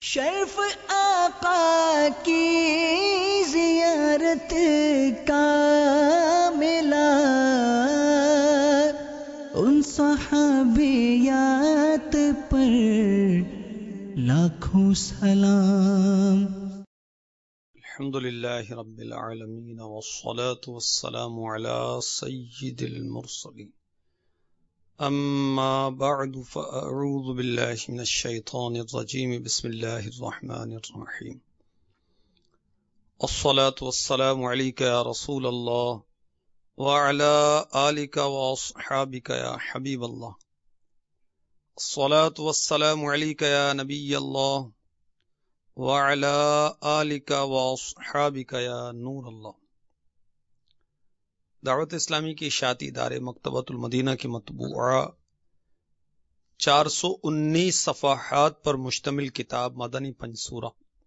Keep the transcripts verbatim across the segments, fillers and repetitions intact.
شرف آقا کی زیارت کا ملا، ان صحابیات پر لاکھوں سلام۔ الحمد للہ رب العالمین والصلاة والسلام علی سید المرسلین، اما بعد فاعوذ باللہ من الشیطان الرجیم، بسم اللہ الرحمن الرحیم۔ الصلاة والسلام علیک یا رسول اللہ وعلی آلک واصحابک یا حبیب اللہ، الصلاة والسلام علیک یا نبی اللہ وعلی آلک واصحابک یا نور اللہ۔ دعوت اسلامی کی اشاعتی ادارے مکتبۃ المدینہ کی مطبوعہ چار سو انیس صفحات پر مشتمل کتاب مدنی پنجسورہ،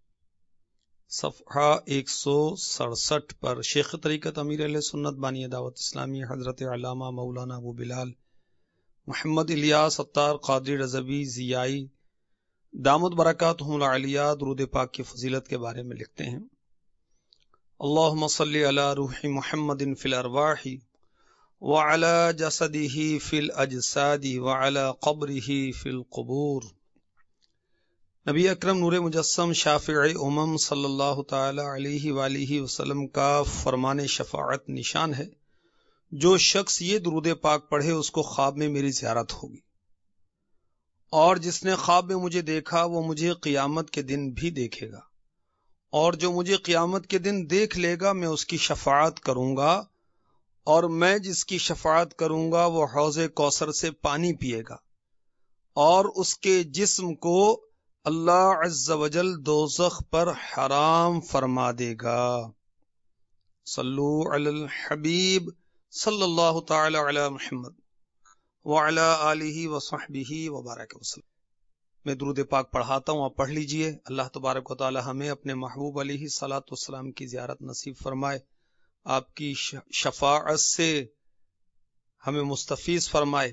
صفحہ ایک سو سڑسٹھ پر شیخ طریقت امیر اہل سنت بانی دعوت اسلامی حضرت علامہ مولانا ابو بلال محمد الیاس اتار قادری رضوی ضیائی دامت برکاتہم العالیہ درود پاک کی فضیلت کے بارے میں لکھتے ہیں: اللہم صلی علی روح محمد فی الارواح وعلی جسدہ فی الاجساد وعلی قبرہ فی القبور۔ نبی اکرم نور مجسم شافع امم صلی اللہ تعالی علیہ وآلہ وسلم کا فرمان شفاعت نشان ہے، جو شخص یہ درود پاک پڑھے اس کو خواب میں میری زیارت ہوگی، اور جس نے خواب میں مجھے دیکھا وہ مجھے قیامت کے دن بھی دیکھے گا، اور جو مجھے قیامت کے دن دیکھ لے گا میں اس کی شفاعت کروں گا، اور میں جس کی شفاعت کروں گا وہ حوض کوثر سے پانی پیے گا، اور اس کے جسم کو اللہ عز وجل دوزخ پر حرام فرما دے گا۔ صلو علی الحبیب صلی اللہ تعالی علی محمد وعلی آلہ وصحبہ وبارک وسلم۔ میں درود پاک پڑھاتا ہوں، آپ پڑھ لیجئے۔ اللہ تبارک و تعالی ہمیں اپنے محبوب علیہ الصلاۃ والسلام کی زیارت نصیب فرمائے، آپ کی شفاعت سے ہمیں مستفیض فرمائے۔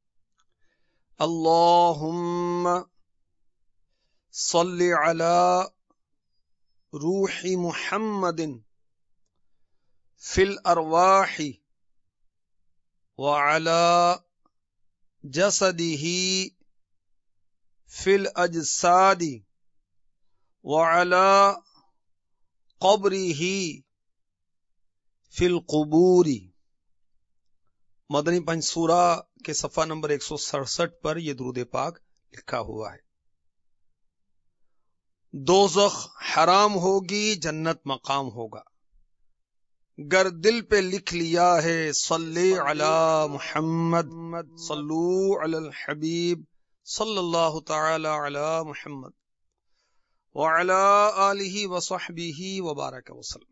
اللہم صلی علی روح محمد فی الارواح وعلی جسدہ فی الاجساد وعلی قبرہ فی القبور۔ مدنی پنجسورہ کے صفحہ نمبر ایک سو سڑسٹھ پر یہ درود پاک لکھا ہوا ہے۔ دوزخ حرام ہوگی، جنت مقام ہوگا، گر دل پہ لکھ لیا ہے صلی علی محمد، صلو علی الحبیب صلی اللہ تعالی علی محمد وعلی آلہ وصحبہ وبارک وسلم۔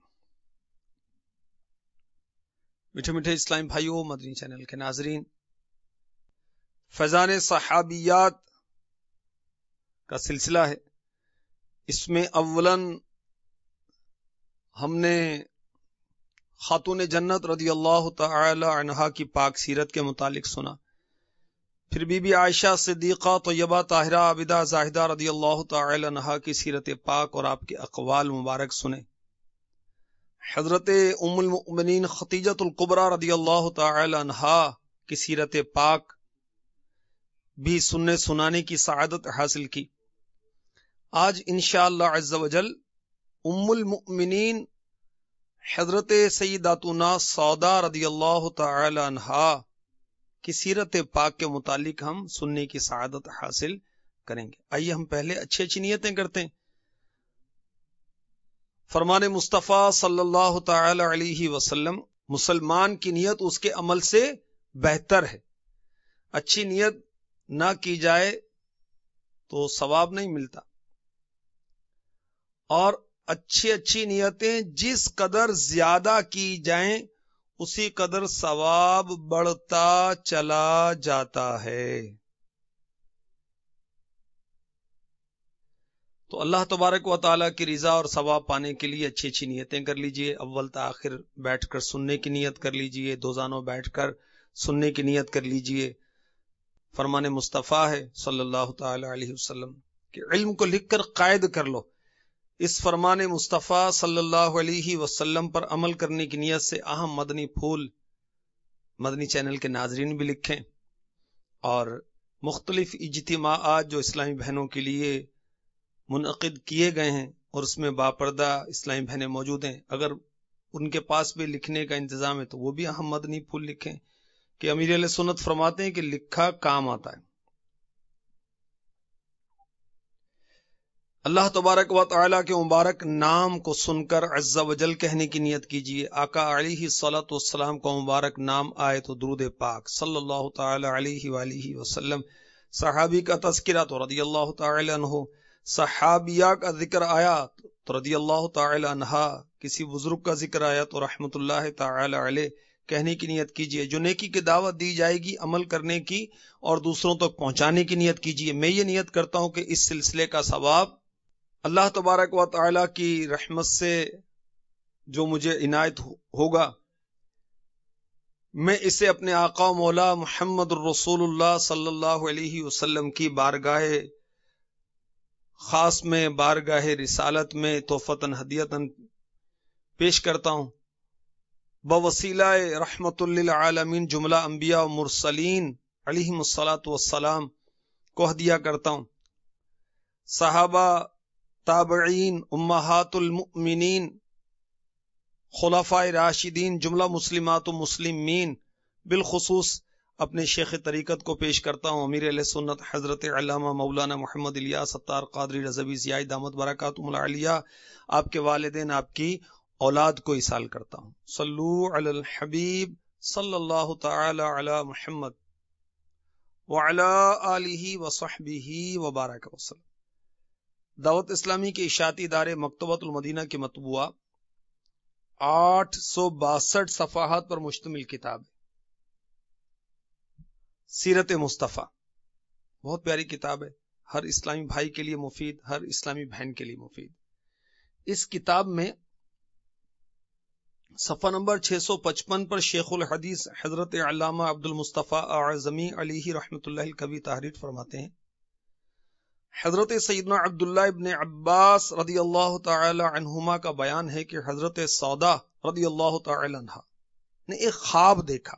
میٹھے میٹھے اسلام بھائیوں، مدنی چینل کے ناظرین، فیضان صحابیات کا سلسلہ ہے۔ اس میں اولاً ہم نے خاتون جنت رضی اللہ تعالی عنہا کی پاک سیرت کے متعلق سنا، پھر بی بی عائشہ صدیقہ طیبہ طاہرہ عابدہ زاہدہ رضی اللہ تعالی عنہا کی سیرت پاک اور آپ کے اقوال مبارک سنے، حضرت ام المؤمنین خدیجۃ الکبریٰ رضی اللہ تعالی عنہا کی سیرت پاک بھی سننے سنانے کی سعادت حاصل کی۔ آج انشاءاللہ عز و جل ام المؤمنین حضرت سیداتنا سودا رضی اللہ تعالی عنہا کی سیرت پاک کے متعلق ہم سننے کی سعادت حاصل کریں گے۔ آئیے ہم پہلے اچھی اچھی نیتیں کرتے ہیں۔ فرمان مصطفیٰ صلی اللہ تعالی علیہ وسلم، مسلمان کی نیت اس کے عمل سے بہتر ہے۔ اچھی نیت نہ کی جائے تو ثواب نہیں ملتا، اور اچھی اچھی نیتیں جس قدر زیادہ کی جائیں اسی قدر ثواب بڑھتا چلا جاتا ہے۔ تو اللہ تبارک و تعالیٰ کی رضا اور ثواب پانے کے لیے اچھی اچھی نیتیں کر لیجئے۔ اول تاخر بیٹھ کر سننے کی نیت کر لیجئے، دو زانوں بیٹھ کر سننے کی نیت کر لیجئے۔ فرمان مصطفیٰ ہے صلی اللہ تعالی علیہ وسلم، کہ علم کو لکھ کر قائد کر لو. اس فرمان مصطفیٰ صلی اللہ علیہ وسلم پر عمل کرنے کی نیت سے اہم مدنی پھول مدنی چینل کے ناظرین بھی لکھیں، اور مختلف اجتماعات جو اسلامی بہنوں کے لیے منعقد کیے گئے ہیں اور اس میں باپردہ اسلامی بہنیں موجود ہیں، اگر ان کے پاس بھی لکھنے کا انتظام ہے تو وہ بھی اہم مدنی پھول لکھیں، کہ امیر اہل سنت فرماتے ہیں کہ لکھا کام آتا ہے. اللہ تبارک و تعالی کے مبارک نام کو سن کر عز و جل کہنے کی نیت کیجیے. آقا علیہ الصلوۃ والسلام کا مبارک نام آئے تو درود پاک صلی اللہ تعالی علیہ وآلہ وسلم. صحابی کا تذکرہ تو رضی اللہ تعالی عنہ، صحابیہ کا ذکر آیا تو رضی اللہ تعالی عنہا، کسی بزرگ کا ذکر آیا تو رحمت اللہ تعالی علیہ کہنے کی نیت کیجیے. جو نیکی کی دعوت دی جائے گی عمل کرنے کی اور دوسروں تک پہنچانے کی نیت کیجیے. میں یہ نیت کرتا ہوں کہ اس سلسلے کا ثواب اللہ تبارک و تعالی کی رحمت سے جو مجھے عنایت ہوگا، میں اسے اپنے آقا و مولا محمد الرسول اللہ صلی اللہ علیہ وسلم کی بارگاہ خاص میں، بارگاہ رسالت میں تحفتاً ہدیتاً پیش کرتا ہوں. بوسیلہ رحمت للعالمین جملہ انبیاء و مرسلین علیہم الصلاۃ والسلام کو ہدیہ کرتا ہوں. صحابہ، تابعین، امہات المؤمنین، خلفاء راشدین، جملہ مسلمات و مسلمین، بالخصوص اپنے شیخ طریقت کو پیش کرتا ہوں امیر اہل سنت حضرت علامہ مولانا محمد الیاس ستار قادری رضوی زیائی دامت برکاتہم العالیہ. آپ کے والدین، آپ کی اولاد کو ایصال کرتا ہوں. صلو علی الحبیب صلی اللہ تعالی علی محمد وعلی آلہ وصحبہ وبارک وسلم. دعوت اسلامی کے اشاعتی ادارے مکتبۃ المدینہ کے مطبوعہ آٹھ سو باسٹھ صفحات پر مشتمل کتاب ہے سیرت مصطفیٰ. بہت پیاری کتاب ہے، ہر اسلامی بھائی کے لیے مفید، ہر اسلامی بہن کے لیے مفید. اس کتاب میں صفحہ نمبر چھ سو پچپن پر شیخ الحدیث حضرت علامہ عبد المصطفیٰ اعظمی علیہ رحمۃ اللہ کبھی تحریر فرماتے ہیں، حضرت سیدنا عبداللہ ابن عباس رضی اللہ تعالی عنہما کا بیان ہے کہ حضرت سودا رضی اللہ تعالی عنہا نے ایک خواب دیکھا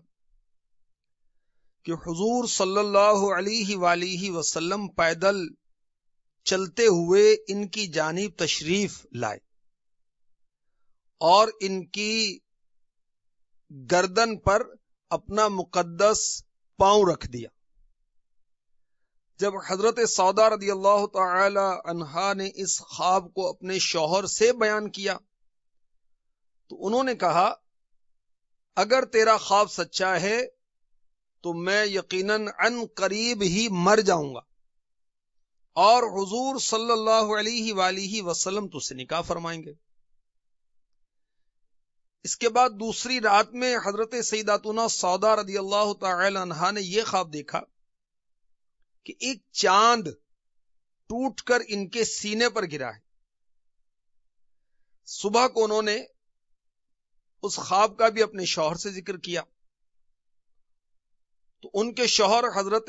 کہ حضور صلی اللہ علیہ وآلہ وسلم پیدل چلتے ہوئے ان کی جانب تشریف لائے اور ان کی گردن پر اپنا مقدس پاؤں رکھ دیا. جب حضرت سودا رضی اللہ تعالی عنہا نے اس خواب کو اپنے شوہر سے بیان کیا تو انہوں نے کہا، اگر تیرا خواب سچا ہے تو میں یقیناً عن قریب ہی مر جاؤں گا اور حضور صلی اللہ علیہ وآلہ وسلم تو سے نکاح فرمائیں گے. اس کے بعد دوسری رات میں حضرت سیداتنا سودا رضی اللہ تعالی عنہا نے یہ خواب دیکھا کہ ایک چاند ٹوٹ کر ان کے سینے پر گرا ہے. صبح کو انہوں نے اس خواب کا بھی اپنے شوہر سے ذکر کیا تو ان کے شوہر حضرت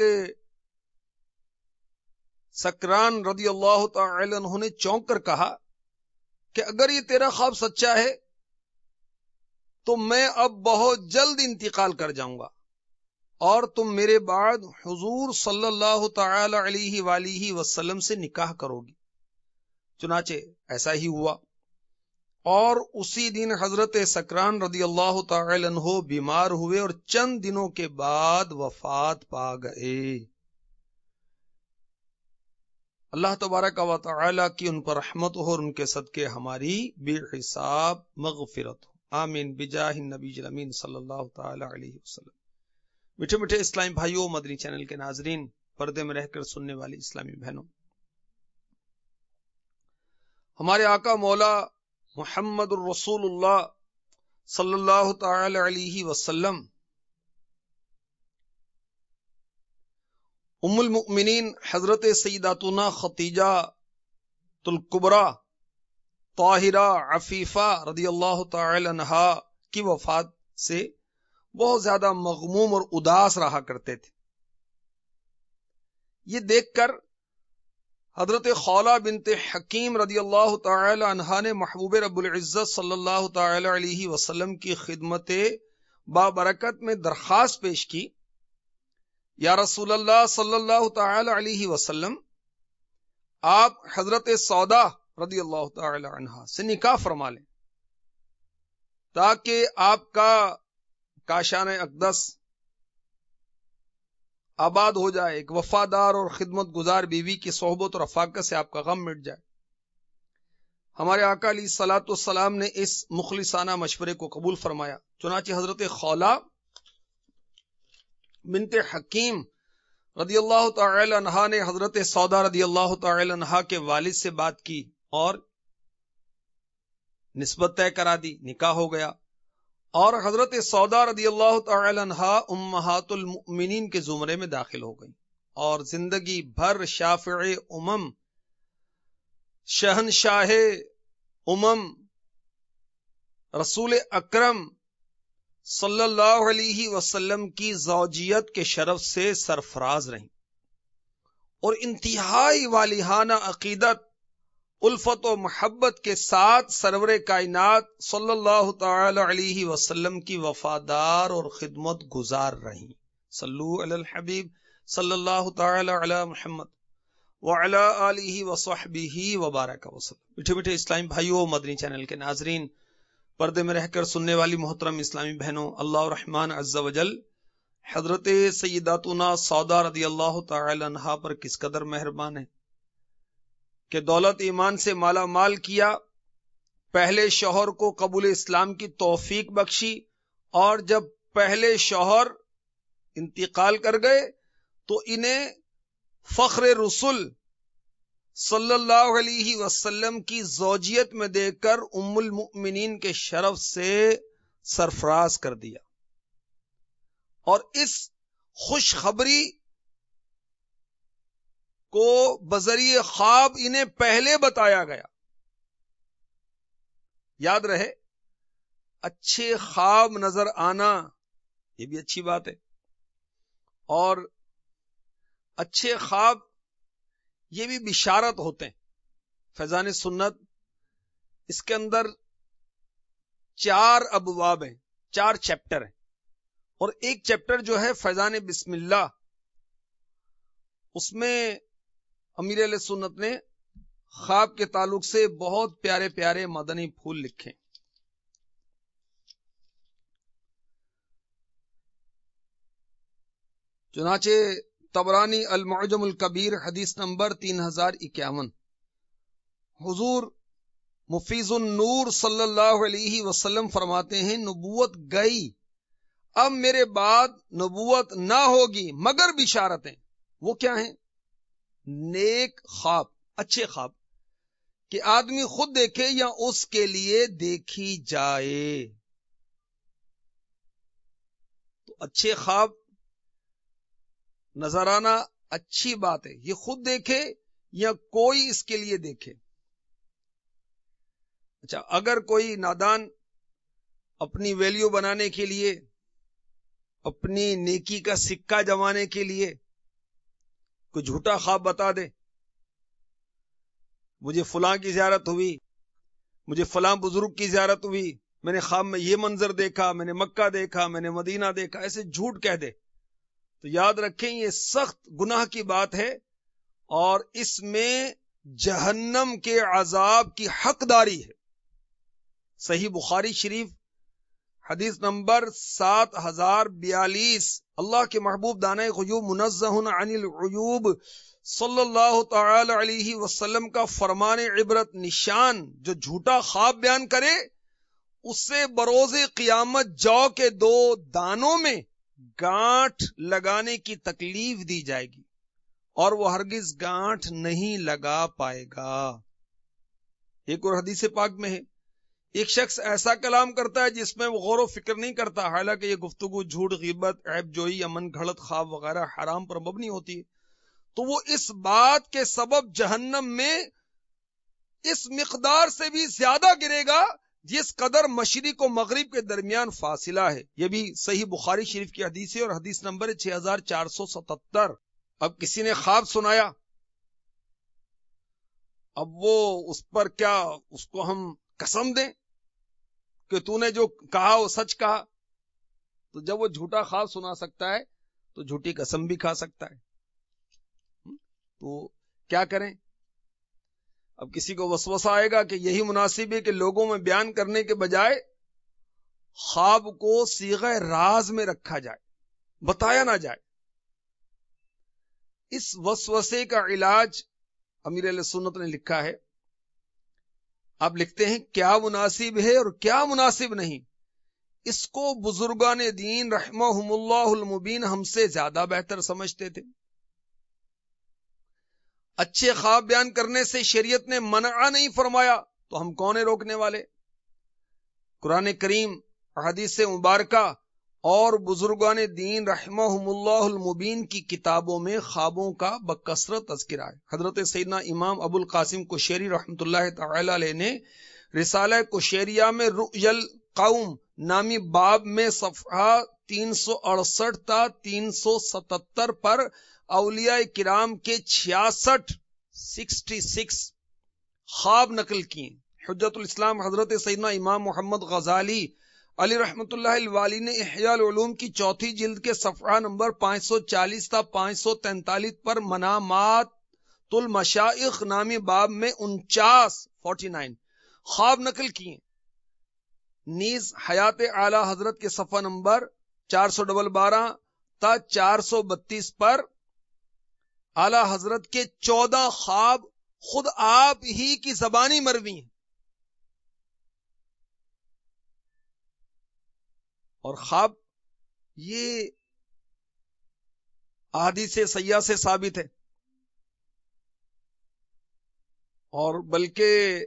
سکران رضی اللہ تعالی عنہ نے چونک کر کہا کہ اگر یہ تیرا خواب سچا ہے تو میں اب بہت جلد انتقال کر جاؤں گا اور تم میرے بعد حضور صلی اللہ تعالی علیہ وآلہ وسلم سے نکاح کرو گی. چنانچہ ایسا ہی ہوا اور اسی دن حضرت سکران رضی اللہ تعالی عنہ بیمار ہوئے اور چند دنوں کے بعد وفات پا گئے. اللہ تبارک و تعالی کی ان پر رحمت ہو اور ان کے صدقے ہماری بے حساب مغفرت ہو. آمین بجاہ النبی الامین صلی اللہ تعالی علیہ وسلم. میٹھے میٹھے اسلامی بھائیوں، مدنی چینل کے ناظرین، پردے میں رہ کر سننے والی اسلامی بہنوں، ہمارے آقا مولا محمد الرسول اللہ صلی اللہ تعالی علیہ وسلم ام المؤمنین حضرت سیداتنا خدیجہ الکبریٰ طاہرہ عفیفہ رضی اللہ تعالی عنہا کی وفات سے بہت زیادہ مغموم اور اداس رہا کرتے تھے. یہ دیکھ کر حضرت خولہ بنت حکیم رضی اللہ تعالی عنہا نے محبوب رب العزت صلی اللہ تعالی علیہ وسلم کی خدمت بابرکت میں درخواست پیش کی، یا رسول اللہ صلی اللہ تعالی علیہ وسلم، آپ حضرت سودا رضی اللہ تعالی عنہا سے نکاح فرما لیں تاکہ آپ کا کاشان اقدس آباد ہو جائے، ایک وفادار اور خدمت گزار بیوی کی صحبت اور رفاقت سے آپ کا غم مٹ جائے۔ ہمارے آقا علیہ الصلوۃ والسلام نے اس مخلصانہ مشورے کو قبول فرمایا، چنانچہ حضرت خولہ بنت حکیم رضی اللہ تعالی عنہا نے حضرت سودا رضی اللہ تعالی عنہا کے والد سے بات کی اور نسبت طے کرا دی، نکاح ہو گیا، اور حضرت سودا رضی اللہ تعالی عنہا امہات المؤمنین کے زمرے میں داخل ہو گئی اور زندگی بھر شافع امم، شہنشاہ امم، رسول اکرم صلی اللہ علیہ وسلم کی زوجیت کے شرف سے سرفراز رہیں اور انتہائی والہانہ عقیدت، الفت و محبت کے ساتھ سرور کائنات صلی اللہ تعالی علیہ وسلم کی وفادار اور خدمت گزار رہیں۔ صلو علی الحبیب صلی اللہ تعالی علی محمد وعلی آلہ وصحبہ وبارک وسلم۔ میٹھے میٹھے اسلامی بھائیوں، مدنی چینل کے ناظرین، پردے میں رہ کر سننے والی محترم اسلامی بہنوں، اللہ الرحمن عز وجل حضرت سیداتنا سودا رضی اللہ تعالی عنہا پر کس قدر مہربان ہے کہ دولت ایمان سے مالا مال کیا، پہلے شوہر کو قبول اسلام کی توفیق بخشی، اور جب پہلے شوہر انتقال کر گئے تو انہیں فخر رسول صلی اللہ علیہ وسلم کی زوجیت میں دے کر ام المؤمنین کے شرف سے سرفراز کر دیا، اور اس خوشخبری کو بذریعہ خواب انہیں پہلے بتایا گیا۔ یاد رہے، اچھے خواب نظر آنا یہ بھی اچھی بات ہے، اور اچھے خواب یہ بھی بشارت ہوتے ہیں۔ فیضان سنت اس کے اندر چار ابواب ہیں، چار چیپٹر ہیں، اور ایک چیپٹر جو ہے فیضان بسم اللہ، اس میں امیر علیہ سنت نے خواب کے تعلق سے بہت پیارے پیارے مدنی پھول لکھے۔ چنانچہ طبرانی المعجم الکبیر حدیث نمبر تین ہزار اکیاون، حضور مفیض النور صلی اللہ علیہ وسلم فرماتے ہیں، نبوت گئی، اب میرے بعد نبوت نہ ہوگی مگر بشارتیں۔ وہ کیا ہیں؟ نیک خواب، اچھے خواب کہ آدمی خود دیکھے یا اس کے لیے دیکھی جائے۔ تو اچھے خواب نظر آنا اچھی بات ہے، یہ خود دیکھے یا کوئی اس کے لیے دیکھے۔ اچھا، اگر کوئی نادان اپنی ویلیو بنانے کے لیے، اپنی نیکی کا سکہ جمانے کے لیے کوئی جھوٹا خواب بتا دے، مجھے فلاں کی زیارت ہوئی، مجھے فلاں بزرگ کی زیارت ہوئی، میں نے خواب میں یہ منظر دیکھا، میں نے مکہ دیکھا، میں نے مدینہ دیکھا، ایسے جھوٹ کہہ دے، تو یاد رکھیں یہ سخت گناہ کی بات ہے، اور اس میں جہنم کے عذاب کی حقداری ہے۔ صحیح بخاری شریف حدیث نمبر سات ہزار بیالیس، اللہ کے محبوب دانۂ غیوب منزہ عن العیوب صلی اللہ تعالی علیہ وسلم کا فرمان عبرت نشان، جو جھوٹا خواب بیان کرے اس سے بروز قیامت جو کے دو دانوں میں گانٹھ لگانے کی تکلیف دی جائے گی، اور وہ ہرگز گانٹھ نہیں لگا پائے گا۔ ایک اور حدیث پاک میں ہے، ایک شخص ایسا کلام کرتا ہے جس میں وہ غور و فکر نہیں کرتا، حالانکہ یہ گفتگو جھوٹ، غیبت، عیب جوئی یا من گھڑت خواب وغیرہ حرام پر مبنی ہوتی ہے، تو وہ اس بات کے سبب جہنم میں اس مقدار سے بھی زیادہ گرے گا جس قدر مشرق و مغرب کے درمیان فاصلہ ہے۔ یہ بھی صحیح بخاری شریف کی حدیث ہے اور حدیث نمبر چھ ہزار چار سو ستتر۔ اب کسی نے خواب سنایا اب وہ اس پر کیا اس کو ہم قسم دیں کہ تو نے جو کہا وہ سچ کہا؟ تو جب وہ جھوٹا خواب سنا سکتا ہے تو جھوٹی قسم بھی کھا سکتا ہے. تو کیا کریں؟ اب کسی کو وسوسہ آئے گا کہ یہی مناسب ہے کہ لوگوں میں بیان کرنے کے بجائے خواب کو صیغہ راز میں رکھا جائے، بتایا نہ جائے. اس وسوسے کا علاج امیر اہل سنت نے لکھا ہے. آپ لکھتے ہیں کیا مناسب ہے اور کیا مناسب نہیں، اس کو بزرگان دین رحمہم اللہ المبین ہم سے زیادہ بہتر سمجھتے تھے. اچھے خواب بیان کرنے سے شریعت نے منع نہیں فرمایا تو ہم کون ہیں روکنے والے؟ قرآن کریم، احادیث مبارکہ اور بزرگان دین رحمہم اللہ المبین کی کتابوں میں خوابوں کا بکثرت تذکرہ ہے. حضرت سیدنا امام ابو القاسم کوشیری رحمۃ اللہ تعالی علیہ نے رسالہ کوشیریہ میں رؤی القوم نامی باب میں صفحہ تین سو اڑسٹھ تا تین سو ستتر پر اولیاء کرام کے چھیاسٹھ سکسٹی سکس خواب نقل کیے. حجت الاسلام حضرت سیدنا امام محمد غزالی علی رحمت اللہ الوالی نے احیاء العلوم کی چوتھی جلد کے صفحہ نمبر پانچ سو چالیس تا پانچ سو تینتالیس پر منامات المشائخ نامی باب میں انچاس فورٹی نائن خواب نقل کیے. نیز حیات اعلی حضرت کے صفحہ نمبر چار سو ڈبل بارہ تا چار سو بتیس پر اعلی حضرت کے چودہ خواب خود آپ ہی کی زبانی مروی ہیں. اور خواب یہ احادیث صحیحہ سے ثابت ہے، اور بلکہ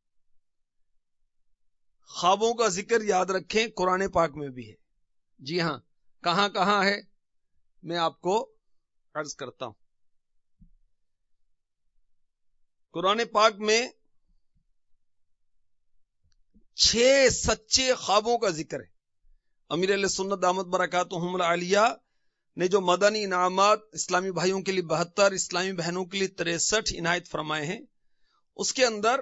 خوابوں کا ذکر یاد رکھیں قرآن پاک میں بھی ہے. جی ہاں، کہاں کہاں ہے میں آپ کو عرض کرتا ہوں. قرآن پاک میں چھ سچے خوابوں کا ذکر ہے. امیر اہل سنت دامت برکاتہم العالیہ نے جو مدنی انعامات اسلامی بھائیوں کے لیے بہتر، اسلامی بہنوں کے لیے تریسٹھ عنایت فرمائے ہیں، اس کے اندر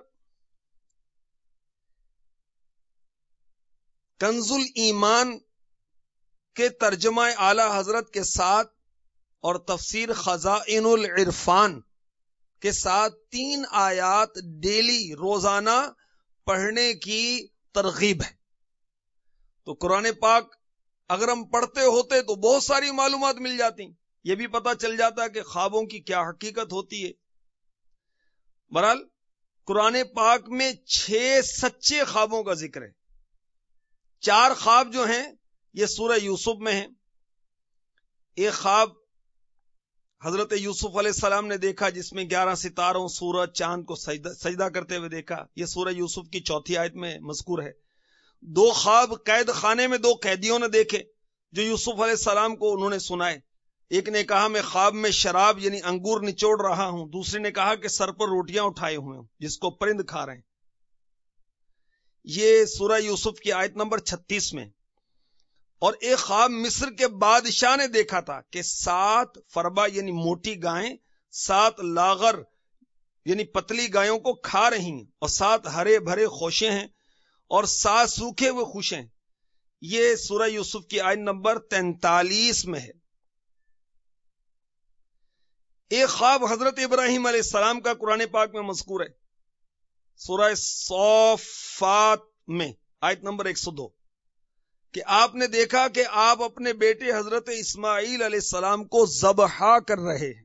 کنز الایمان کے ترجمہ اعلی حضرت کے ساتھ اور تفسیر خزائن العرفان کے ساتھ تین آیات ڈیلی روزانہ پڑھنے کی ترغیب ہے. تو قرآن پاک اگر ہم پڑھتے ہوتے تو بہت ساری معلومات مل جاتی، یہ بھی پتہ چل جاتا کہ خوابوں کی کیا حقیقت ہوتی ہے. بہرحال قرآن پاک میں چھ سچے خوابوں کا ذکر ہے. چار خواب جو ہیں یہ سورہ یوسف میں ہیں. ایک خواب حضرت یوسف علیہ السلام نے دیکھا جس میں گیارہ ستاروں، سورج، چاند کو سجدہ, سجدہ کرتے ہوئے دیکھا، یہ سورہ یوسف کی چوتھی آیت میں مذکور ہے. دو خواب قید خانے میں دو قیدیوں نے دیکھے جو یوسف علیہ السلام کو انہوں نے سنائے. ایک نے کہا میں خواب میں شراب یعنی انگور نچوڑ رہا ہوں، دوسرے نے کہا کہ سر پر روٹیاں اٹھائے ہوئے ہوں جس کو پرند کھا رہے ہیں. یہ سورہ یوسف کی آیت نمبر چھتیس میں. اور ایک خواب مصر کے بادشاہ نے دیکھا تھا کہ سات فربا یعنی موٹی گائیں سات لاغر یعنی پتلی گایوں کو کھا رہی ہیں، اور سات ہرے بھرے خوشے ہیں اور سات سوکھے ہوئے خوش ہیں. یہ سورہ یوسف کی آیت نمبر تینتالیس میں ہے. ایک خواب حضرت ابراہیم علیہ السلام کا قرآن پاک میں مذکور ہے، سورہ صافات میں آیت نمبر ایک سو دو، کہ آپ نے دیکھا کہ آپ اپنے بیٹے حضرت اسماعیل علیہ السلام کو ذبح کر رہے ہیں.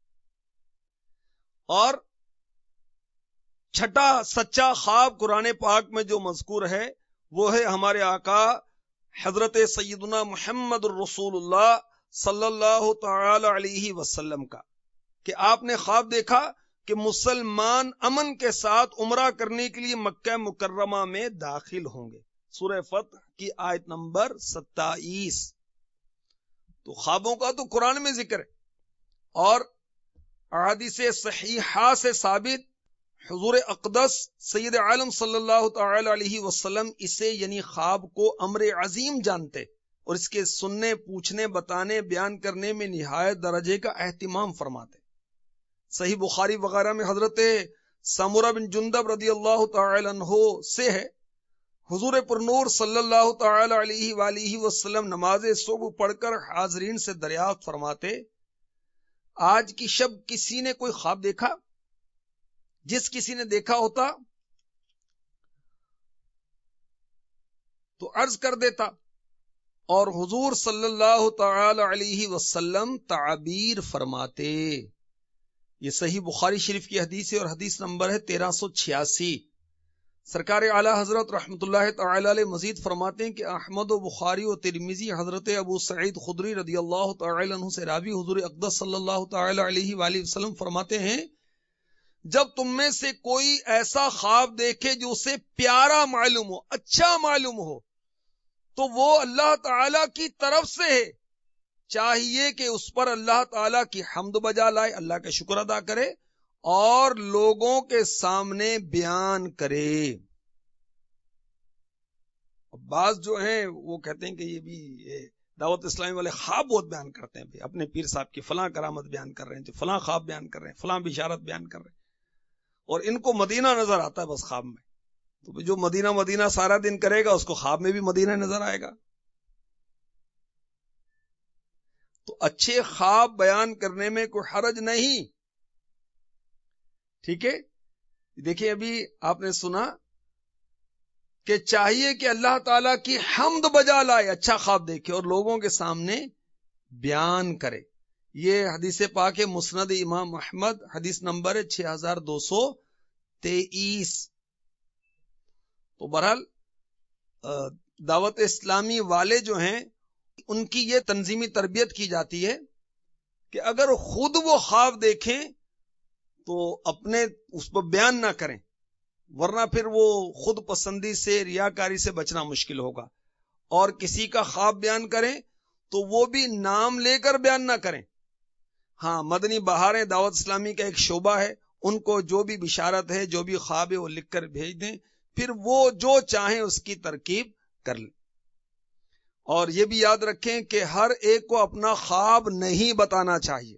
اور چھٹا سچا خواب قرآن پاک میں جو مذکور ہے وہ ہے ہمارے آقا حضرت سیدنا محمد الرسول اللہ صلی اللہ تعالی علیہ وسلم کا، کہ آپ نے خواب دیکھا کہ مسلمان امن کے ساتھ عمرہ کرنے کے لیے مکہ مکرمہ میں داخل ہوں گے. سورہ فتح کی آیت نمبر ستائیس. تو خوابوں کا تو قرآن میں ذکر ہے، اور احادیث صحیحہ سے ثابت حضور اقدس سید عالم صلی اللہ تعالی علیہ وسلم اسے یعنی خواب کو امر عظیم جانتے اور اس کے سننے، پوچھنے، بتانے، بیان کرنے میں نہایت درجے کا اہتمام فرماتے. صحیح بخاری وغیرہ میں حضرت سمورہ بن جندب رضی اللہ تعالی عنہ سے ہے، حضور پرنور صلی اللہ تعالی علیہ وآلہ وسلم نماز صبح پڑھ کر حاضرین سے دریافت فرماتے، آج کی شب کسی نے کوئی خواب دیکھا؟ جس کسی نے دیکھا ہوتا تو عرض کر دیتا، اور حضور صلی اللہ تعالی علیہ وسلم تعبیر فرماتے۔ یہ صحیح بخاری شریف کی حدیث ہے اور حدیث نمبر ہے تیرہ سو چھیاسی۔ سرکار اعلی حضرت رحمت اللہ تعالی علیہ مزید فرماتے ہیں کہ احمد و بخاری و ترمذی حضرت ابو سعید خدری رضی اللہ تعالی عنہ سے راوی حضور اقدس صلی اللہ تعالی علیہ وآلہ وسلم فرماتے ہیں، جب تم میں سے کوئی ایسا خواب دیکھے جو اسے پیارا معلوم ہو، اچھا معلوم ہو، تو وہ اللہ تعالی کی طرف سے ہے، چاہیے کہ اس پر اللہ تعالی کی حمد بجا لائے، اللہ کا شکر ادا کرے اور لوگوں کے سامنے بیان کرے۔ بعض جو ہیں وہ کہتے ہیں کہ یہ بھی دعوت اسلامی والے خواب بہت بیان کرتے ہیں، بھی اپنے پیر صاحب کی فلاں کرامت بیان کر رہے ہیں، فلاں خواب بیان کر رہے ہیں، فلاں بشارت بیان کر رہے ہیں، اور ان کو مدینہ نظر آتا ہے بس خواب میں۔ تو جو مدینہ مدینہ سارا دن کرے گا اس کو خواب میں بھی مدینہ نظر آئے گا۔ تو اچھے خواب بیان کرنے میں کوئی حرج نہیں، ٹھیک ہے۔ دیکھیں ابھی آپ نے سنا کہ چاہیے کہ اللہ تعالی کی حمد بجا لائے، اچھا خواب دیکھے اور لوگوں کے سامنے بیان کرے۔ یہ حدیث پاک ہے مسند امام احمد، حدیث نمبر ہے چھ ہزار دو سو تیئیس۔ تو بہرحال دعوت اسلامی والے جو ہیں ان کی یہ تنظیمی تربیت کی جاتی ہے کہ اگر خود وہ خواب دیکھیں تو اپنے اس پر بیان نہ کریں، ورنہ پھر وہ خود پسندی سے ریاکاری سے بچنا مشکل ہوگا، اور کسی کا خواب بیان کریں تو وہ بھی نام لے کر بیان نہ کریں۔ ہاں، مدنی بہاریں دعوت اسلامی کا ایک شعبہ ہے، ان کو جو بھی بشارت ہے، جو بھی خواب ہے وہ لکھ کر بھیج دیں، پھر وہ جو چاہیں اس کی ترکیب کر لیں۔ اور یہ بھی یاد رکھیں کہ ہر ایک کو اپنا خواب نہیں بتانا چاہیے۔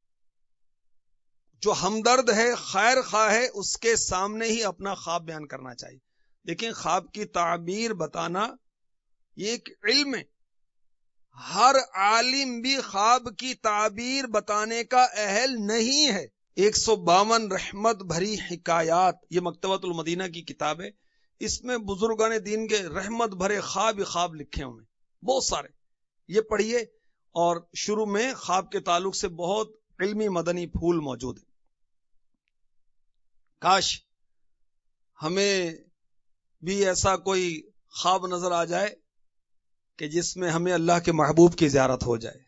جو ہمدرد ہے، خیر خواہ ہے، اس کے سامنے ہی اپنا خواب بیان کرنا چاہیے۔ دیکھیں، خواب کی تعبیر بتانا یہ ایک علم ہے، ہر عالم بھی خواب کی تعبیر بتانے کا اہل نہیں ہے۔ ایک سو باون رحمت بھری حکایات، یہ مکتبۃ المدینہ کی کتاب ہے، اس میں بزرگان دین کے رحمت بھرے خواب خواب لکھے ہوئے بہت سارے، یہ پڑھیے۔ اور شروع میں خواب کے تعلق سے بہت علمی مدنی پھول موجود ہیں۔ کاش ہمیں بھی ایسا کوئی خواب نظر آ جائے کہ جس میں ہمیں اللہ کے محبوب کی زیارت ہو جائے۔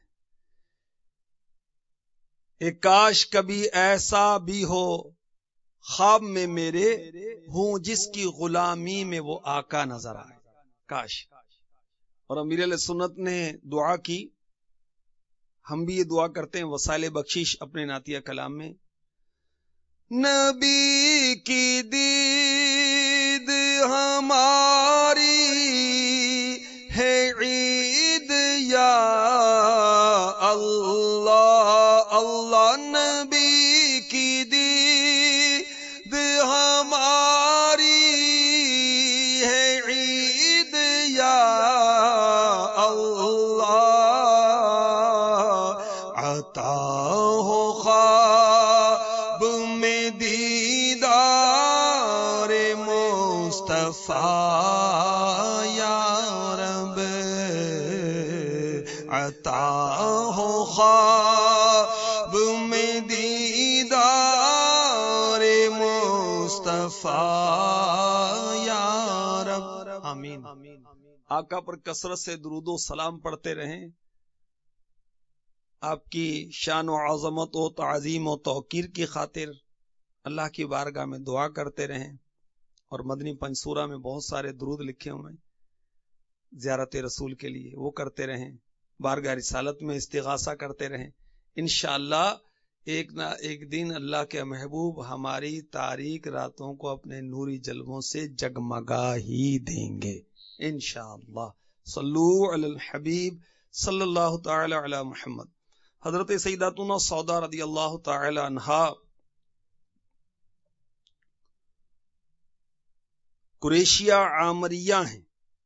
ایک کاش کبھی ایسا بھی ہو خواب میں میرے ہوں جس کی غلامی میں وہ آقا نظر آئے، کاش۔ اور امیر علیہ سنت نے دعا کی، ہم بھی یہ دعا کرتے ہیں وسائل بخشش اپنے نعتیہ کلام میں، نبی کی دید ہماری ہے عید یا اللہ، اللہ نبی کی دید ہماری ہے عید یا اللہ، عطا ہو خواب میں دیدار مصطفیٰ یا رب، عطا ہو خواب میں دیدار مصطفیٰ یا رب، آمین۔ آقا پر کثرت سے درود و سلام پڑھتے رہیں، آپ کی شان و عظمت و تعظیم و توقیر کی خاطر اللہ کی بارگاہ میں دعا کرتے رہیں، اور مدنی پنسورہ میں بہت سارے درود لکھے ہوئے ہیں زیارت رسول کے لیے، وہ کرتے رہیں، بارگاہ رسالت میں استغاثہ کرتے رہیں۔ انشاءاللہ ایک نہ ایک دن اللہ کے محبوب ہماری تاریک راتوں کو اپنے نوری جلووں سے جگمگا ہی دیں گے انشاءاللہ۔ صلو علی الحبیب صلی اللہ تعالی علی محمد۔ حضرت سیداتنا سودا رضی اللہ تعالی عنہا قریشیہ عامریہ ہیں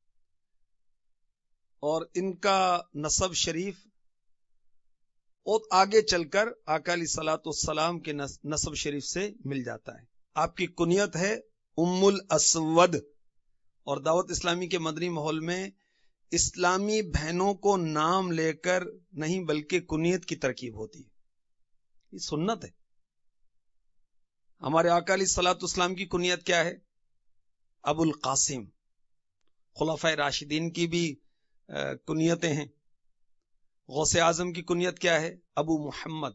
اور ان کا نسب شریف اور آگے چل کر آقا علیہ الصلوۃ والسلام کے نسب شریف سے مل جاتا ہے. آپ کی کنیت ہے ام الاسود، اور دعوت اسلامی کے مدنی ماحول میں اسلامی بہنوں کو نام لے کر نہیں بلکہ کنیت کی ترکیب ہوتی ہے. یہ سنت ہے. ہمارے آقا علیہ الصلوۃ والسلام کی کنیت کیا ہے؟ ابو القاسم. خلفائے راشدین کی بھی کنیتیں ہیں. غوث اعظم کی کنیت کیا ہے؟ ابو محمد.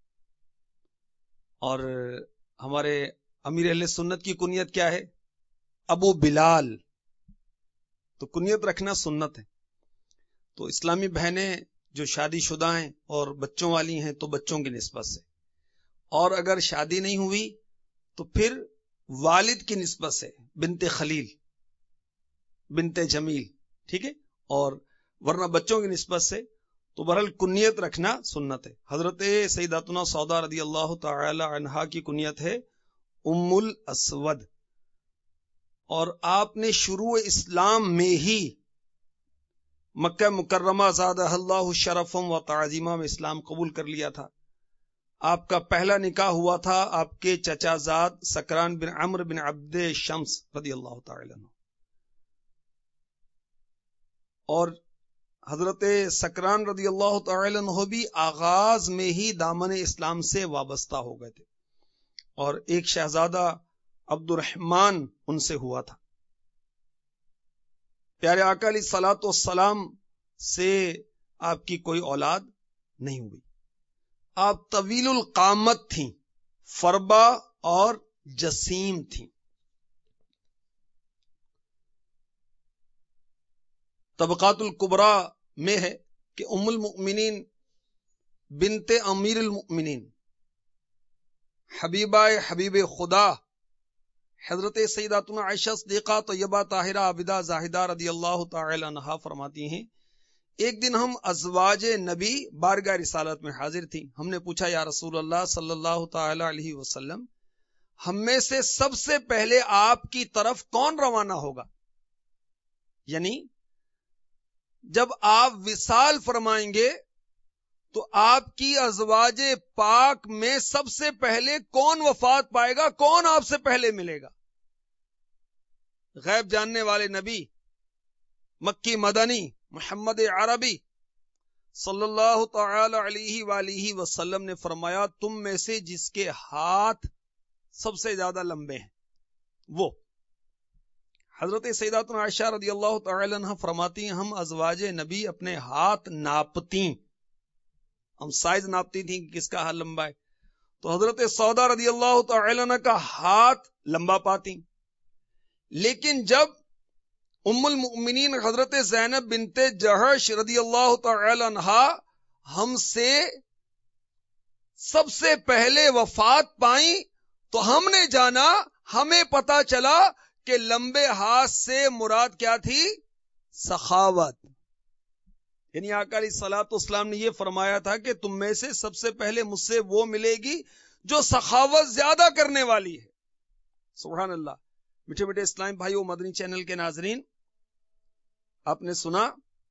اور ہمارے امیر اہل سنت کی کنیت کیا ہے؟ ابو بلال. تو کنیت رکھنا سنت ہے. تو اسلامی بہنیں جو شادی شدہ ہیں اور بچوں والی ہیں تو بچوں کی نسبت سے، اور اگر شادی نہیں ہوئی تو پھر والد کی نسبت سے بنت خلیل، بنت جمیل، ٹھیک ہے، اور ورنہ بچوں کی نسبت سے. تو بہرحال کنیت رکھنا سنت ہے. حضرت سیداتنا سودا رضی اللہ تعالی عنہا کی کنیت ہے ام الاسود، اور آپ نے شروع اسلام میں ہی مکہ مکرمہ زادہ اللہ شرفم و تعظیمہ میں اسلام قبول کر لیا تھا. آپ کا پہلا نکاح ہوا تھا آپ کے چچا زاد سکران بن عمرو بن عبد شمس رضی اللہ تعالی عنہ، اور حضرت سکران رضی اللہ تعالی عنہ بھی آغاز میں ہی دامن اسلام سے وابستہ ہو گئے تھے، اور ایک شہزادہ عبد الرحمن ان سے ہوا تھا. پیارے آقا علیہ الصلوۃ والسلام سے آپ کی کوئی اولاد نہیں ہوئی. آپ طویل القامت تھیں، فربا اور جسیم تھیں. طبقات الکبریٰ میں ہے کہ ام المؤمنین بنت امیر المؤمنین حبیبہ حبیب خدا حضرت سیداتنا عائشہ صدیقہ طیبہ طاہرہ عابدہ زاہدہ رضی اللہ تعالی عنہا فرماتی ہیں، ایک دن ہم ازواج نبی بارگاہ رسالت میں حاضر تھیں. ہم نے پوچھا یا رسول اللہ صلی اللہ تعالی علیہ وسلم، ہم میں سے سب سے پہلے آپ کی طرف کون روانہ ہوگا؟ یعنی جب آپ وصال فرمائیں گے تو آپ کی ازواج پاک میں سب سے پہلے کون وفات پائے گا، کون آپ سے پہلے ملے گا؟ غیب جاننے والے نبی مکی مدنی محمد عربی صلی اللہ تعالی علیہ وآلہ وسلم نے فرمایا، تم میں سے جس کے ہاتھ سب سے زیادہ لمبے ہیں وہ. حضرت سیداتنا عائشہ رضی اللہ تعالی عنہ فرماتی ہیں، ہم ازواج نبی اپنے ہاتھ ناپتی، ہم سائز ناپتی تھیں کہ کس کا ہاتھ لمبا ہے. تو حضرت سودا رضی اللہ تعالی عنہ کا ہاتھ لمبا پاتی. لیکن جب ام المؤمنین حضرت زینب بنت جہش رضی اللہ تعالی عنہا ہم سے سب سے پہلے وفات پائیں تو ہم نے جانا، ہمیں پتا چلا کہ لمبے ہاتھ سے مراد کیا تھی؟ سخاوت. یعنی آقا علیہ الصلوۃ والسلام نے یہ فرمایا تھا کہ تم میں سے سب سے پہلے مجھ سے وہ ملے گی جو سخاوت زیادہ کرنے والی ہے. سبحان اللہ. میٹھے میٹھے اسلام بھائیو، مدنی چینل کے ناظرین، آپ نے سنا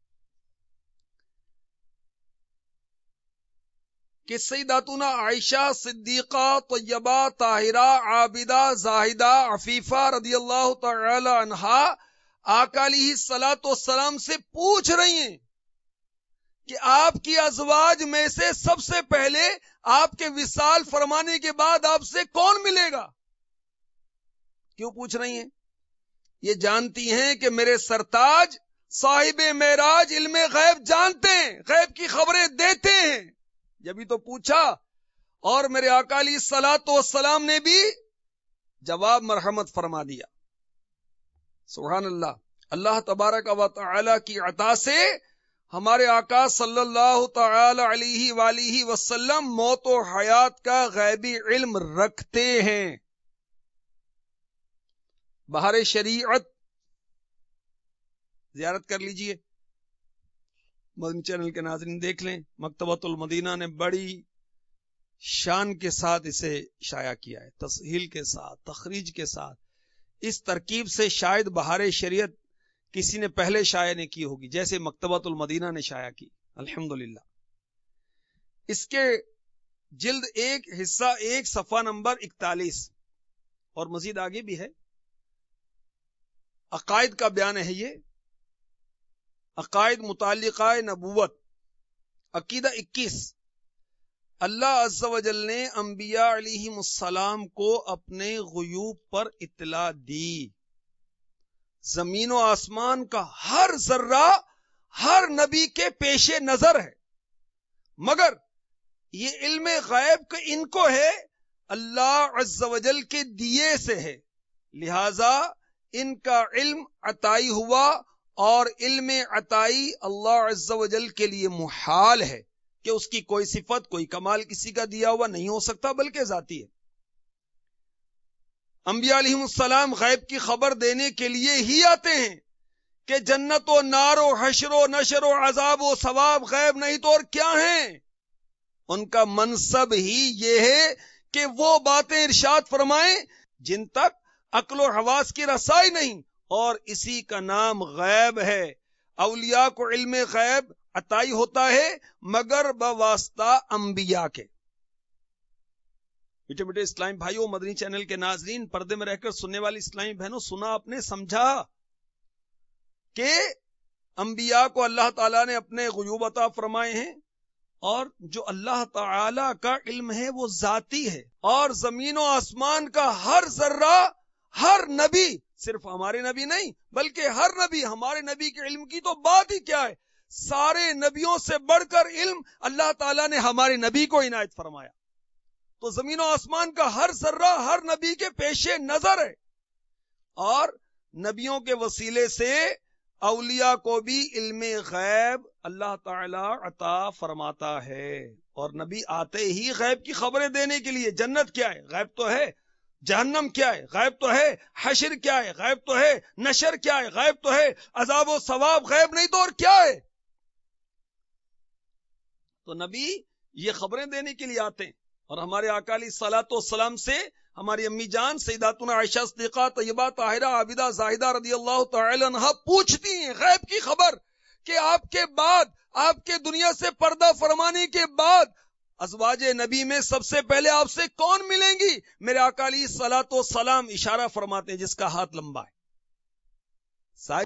کہ سیداتنا عائشہ صدیقہ طیبہ طاہرہ عابدہ زاہدہ عفیفہ رضی اللہ تعالی عنہا آقا علیہ الصلوۃ والسلام سے پوچھ رہی ہیں کہ آپ کی ازواج میں سے سب سے پہلے آپ کے وصال فرمانے کے بعد آپ سے کون ملے گا؟ کیوں پوچھ رہی ہیں؟ یہ جانتی ہیں کہ میرے سرتاج صاحب معراج علم غیب جانتے ہیں، غیب کی خبریں دیتے ہیں. جبھی تو پوچھا، اور میرے آقا علیہ الصلوۃ والسلام نے بھی جواب مرحمت فرما دیا. سبحان اللہ. اللہ تبارک و تعالی کی عطا سے ہمارے آقا صلی اللہ تعالی علیہ وآلہ وسلم موت و حیات کا غیبی علم رکھتے ہیں. بہار شریعت زیارت کر لیجئے، مدنی چینل کے ناظرین دیکھ لیں، مکتبۃ المدینہ نے بڑی شان کے ساتھ اسے شائع کیا ہے، تصحیح کے ساتھ، تخریج کے ساتھ. اس ترکیب سے شاید بہار شریعت کسی نے پہلے شائع نے کی ہوگی، جیسے مکتبۃ المدینہ نے شائع کی الحمدللہ۔ اس کے جلد ایک حصہ ایک صفحہ نمبر اکتالیس، اور مزید آگے بھی ہے، عقائد کا بیان ہے یہ، عقائد متعلقہ نبوت، عقیدہ اکیس۔ اللہ عز و جل نے انبیاء علیہم السلام کو اپنے غیوب پر اطلاع دی۔ زمین و آسمان کا ہر ذرہ ہر نبی کے پیش نظر ہے، مگر یہ علم غیب کا ان کو ہے، اللہ عز و جل کے دیے سے ہے، لہذا ان کا علم عطائی ہوا، اور علم عطائی اللہ عز و جل کے لیے محال ہے کہ اس کی کوئی صفت کوئی کمال کسی کا دیا ہوا نہیں ہو سکتا، بلکہ ذاتی ہے۔ انبیاء علیہم السلام غیب کی خبر دینے کے لیے ہی آتے ہیں کہ جنت و نار و حشر و نشر و عذاب و ثواب غیب نہیں تو اور کیا ہیں؟ ان کا منصب ہی یہ ہے کہ وہ باتیں ارشاد فرمائیں جن تک عقل و حواس کی رسائی نہیں، اور اسی کا نام غیب ہے۔ اولیاء کو علم غیب عطائی ہوتا ہے مگر بواسطہ انبیاء کے۔ بیٹے بیٹے اسلامی بھائیوں، مدنی چینل کے ناظرین، پردے میں رہ کر سننے والی اسلامی بہنوں، سنا آپ نے، سمجھا کہ انبیاء کو اللہ تعالیٰ نے اپنے غیوب عطا فرمائے ہیں، اور جو اللہ تعالی کا علم ہے وہ ذاتی ہے، اور زمین و آسمان کا ہر ذرہ ہر نبی، صرف ہمارے نبی نہیں بلکہ ہر نبی، ہمارے نبی کے علم کی تو بات ہی کیا ہے، سارے نبیوں سے بڑھ کر علم اللہ تعالیٰ نے ہمارے نبی کو عنایت فرمایا۔ تو زمین و آسمان کا ہر ذرہ ہر نبی کے پیش نظر ہے، اور نبیوں کے وسیلے سے اولیاء کو بھی علم غیب اللہ تعالی عطا فرماتا ہے، اور نبی آتے ہی غیب کی خبریں دینے کے لیے۔ جنت کیا ہے؟ غیب تو ہے۔ جہنم کیا ہے؟ غیب تو ہے۔ حشر کیا ہے؟ غیب تو ہے۔ نشر کیا ہے؟ غیب تو ہے۔ عذاب و ثواب غیب نہیں تو اور کیا ہے؟ تو نبی یہ خبریں دینے کے لیے آتے ہیں، اور ہمارے آقا علیہ الصلوۃ والسلام سے ہماری امی جان سیداتنا عائشہ صدیقہ طیبہ طاہرہ عابدہ زاہدہ رضی اللہ تعالی عنہا پوچھتی ہیں غیب کی خبر کہ آپ کے بعد، آپ کے دنیا سے پردہ فرمانے کے بعد ازواج نبی میں سب سے پہلے آپ سے کون ملیں گی؟ میرے آقا علیہ الصلوۃ والسلام اشارہ فرماتے ہیں جس کا ہاتھ لمبا ہے۔